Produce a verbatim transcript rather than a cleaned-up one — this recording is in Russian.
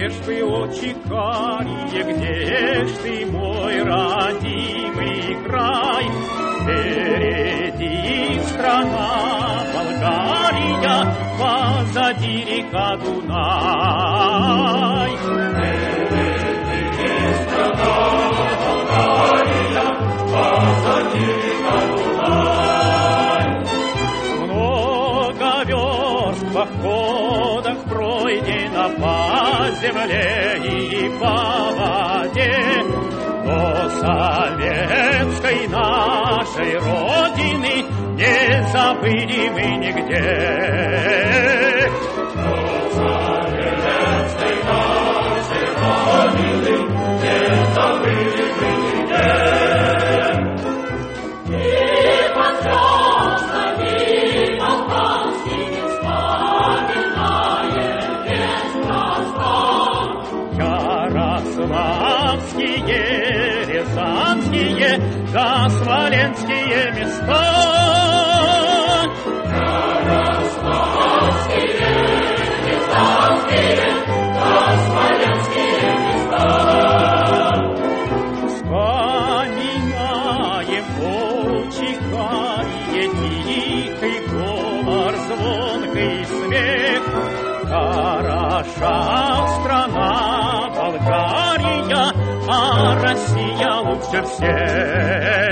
Где ж ты, отче карие, где ж ты, мой родимый край? Впереди страна Болгария, позади река Дунай. Впереди страна Болгария, позади река Дунай. Много верст в походах пройдено по земле и по воде, до советской нашей Родины не забыли мы нигде. До советской нашей Родины не забыли мы нигде. И под звездами балканскими вспоминаем весь простор. Ярославские, Рязанские, да смоленские места. Ярославские, Рязанские, да смоленские места. Вспоминаем, отче карие, тихий говор, звонкий смех. Хороша страна Болгария, а Россия лучше всех.